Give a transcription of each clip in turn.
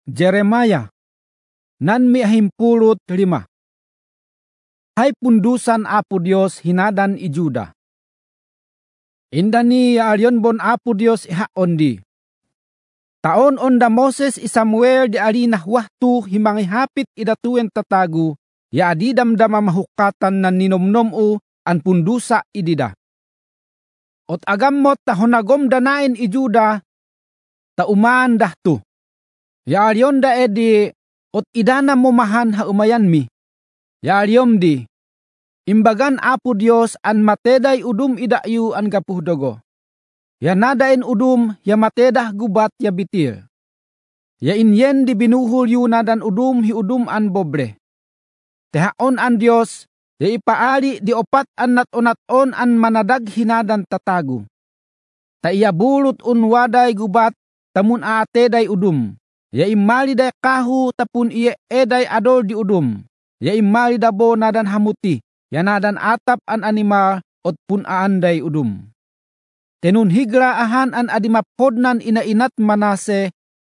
Jeremiah, nan miahimpulot 5. Hay pundusan Apo Dios hinadan i Juda. Indani alyon bon Apo Dios ihaon di. Taon onda Moses i Samuel di alinah wahtu himangihapit idatuwen tatagu, ya adi damdama mahukatan nan ninomnom u an pundusa idida. Ot agammot ta honagom danain i Juda, ta umaan dahtu. Ya alyon da edi, ot idana mo mahan ha umayan mi. Ya alyom di, imbagan Apo Dios an mateday udum idayu an gapuhdogo. Ya nadain udum, ya matedah gubat ya bitir. Ya inyen di binuhul yu nadan udum hi udum an bobre. Tehaon an Dios, ya ipaali di opat an natonat-on an manadag hinadan tatagu. Ta iya bulut un waday gubat, tamun aateday udum. Ya imali day kahu tapun iya eday adol di udum. Ya imali dabo nadan hamuti, ya nadan atap an animal ot pun aanday udum. Tenun higra ahan an adimapodnan inainat Manase,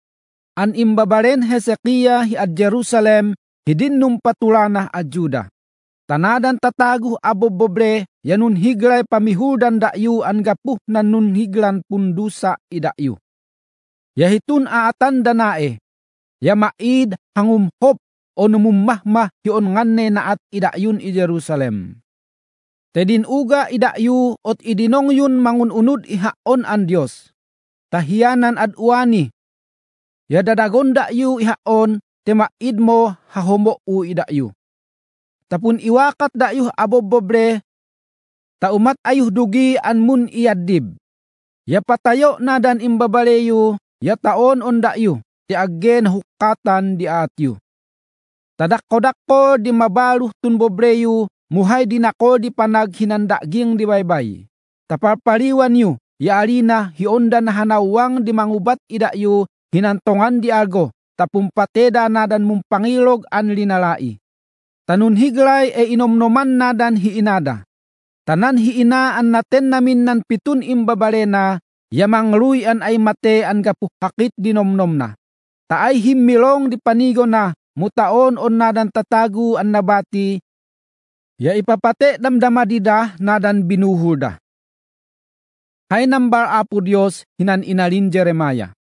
an imbabaren Hezekiah hi ad Jerusalem, hidin num patulanah ad Juda. Tanadan tataguh abobobre, yanun higray pamihuldan dayu an gapuh nan nun higlan pundusa idayu. Yahitun aatan danae, ya maid hangumhop o numumahmah hiyon nganne naat idayun i Jerusalem. Tedin uga idayu ot idinong yun mangununod ihaon an Dios. Tahiyanan ad uani, ya dadagon dayu ihaon, temaid mo hahomo u idayu. Tapun iwakat dayu abobobre, ta umat ayuh dugi an mun iyadib. Ya patayo nadan imbabaleyu, ya taon on dayu, ti aggen hukatan di atyu. Tadakko-dakko di mabaluh tun bobreyu, muhay dinako di panag hinandaging di baybay. Taparpaliwan yu, ya alina hionda na hanawang di mangubat idayu, hinantongan di algo, tapumpateda nadan mumpangilog an linalai. Tanun higlay e inomnoman nadan hiinada. Tanan hiinaan naten namin nan pitun imbabalena, yamang luyan ay mate an gapuhakit dinomnom na. Taay himmilong di panigo na, mutaon on nadan tatagu an nabati, ya ipapate damdamadida nadan binuhulda. Hay nambar Apo Dios hinan inalin Jeremiah.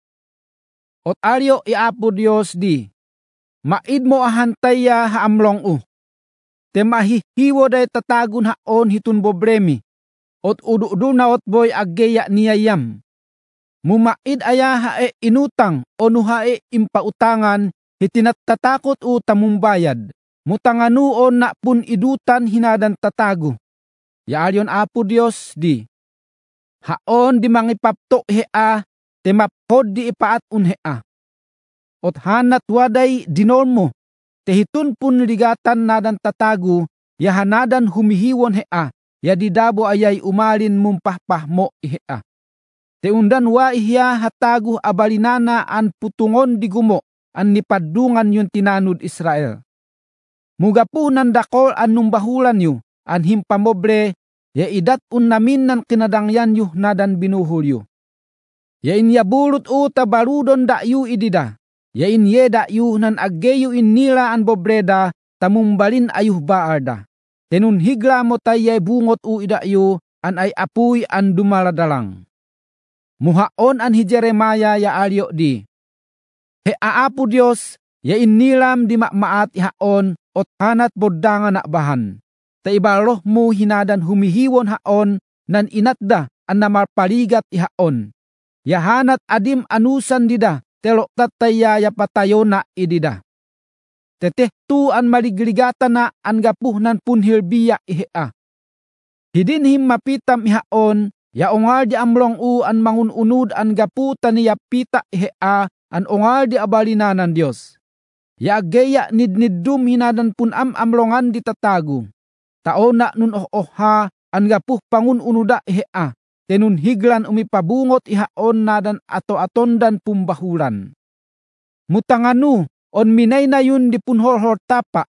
Ot aryo i Apo Dios di, maid mo ahantaya haamlong u. Temahihiwo day tatagun haon hitun bobremi, ot udu na ot boy aggeya niyayam. Mumaid aya hae inutang o nuhae impautangan, hitinatatakot u tamumbayad. Mutanganuon na pun idutan hinadan tatagu. Ya alyon Apo Dios di, haon di mangipapto hea, temapod di ipaat unhea. Ot hanat waday dinolmo, tehitun pun ligatan nadan tatagu, ya hanadan humihiwon hea, ya didabo ayay umalin mumpahpahmo ihea. Teundan wa ihya hatagu abalinana an putungon di gumo, an nipadungan yung tinanud Israel. Mugapu nan dakol an numbahulan yu, an himpamobre, ya idat un namin nan kinadangyan yu nadan binuhul yu. Ya inyabulot u tabarudon dayu idida, ya inye dayu nan aggeyu innila an bobreda, tamumbalin ayuh baarda. Tenun higla mo tayyay bungot u idayu, an ay apuy an dumaladalang. Muhaon an hi Jeremiah ya alyo di, hea Apo Dios, ya innilam di makmaat ihaon, ot hanat bodangan nakbahan. Ta ibaloh mo hinadan humihiwon haon, nan inatda an namarpaligat ihaon. Ya hanat adim anusan dida, telok tataya ya patayo na idida. Teteh tu an maligligatan na an gapuh nan punhilbiya ihea. Hidin him mapitam ihaon, ya ongal di amlong u an mangununod an gaputan niya pita ihea, an ongal di abalinanan Dios. Ya aggeya nidniddum hinadan pun amlongan di tatagu. Taon na nun ha, an gapuh pangun unuda ihea, tenun higlan umipabungot ihaon nadan ato-atondan pumbahulan. Mutanganu, on minay na yun di punhorhor tapa,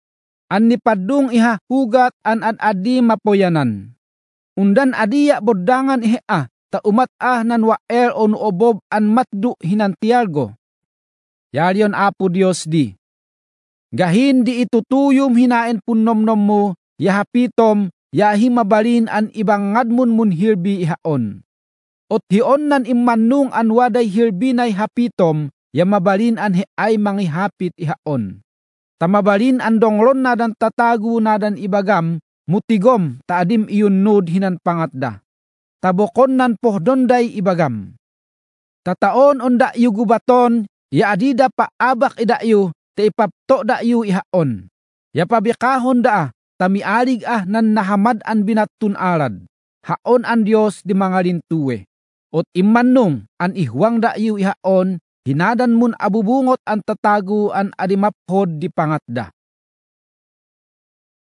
an nipadung iha hugat an adi mapoyanan. Undan adiya bodangan ihea, ta umat nan wael o nuobob an matdu hinantialgo. Yalion Apo Dios di. Gahin di itutuyom hinaen punnomnom mo, ya hapitom, ya himabalin an ibang ngadmun mun hirbi ihaon. Ot hion nan immanung an waday hirbi nay hapitom, ya mabalin an ay mangihapit ihaon. Tamabalin an donglon nadan tatagu nadan ibagam, mutigom taadim iyunnod hinan pangatda. Tabokon nan pohdonday ibagam. Tataon on da'yu gubaton, ya adida pa abak ida'yu, te ipapto da'yu ihaon. Ya pabikahon da, tamialig nan nahamad an binatun arad. Haon an Dios di mga lintuwe. Ot immanong an ihwang da'yu ihaon, hinadan mun abubungot an tatagu an adimaphod di pangatda.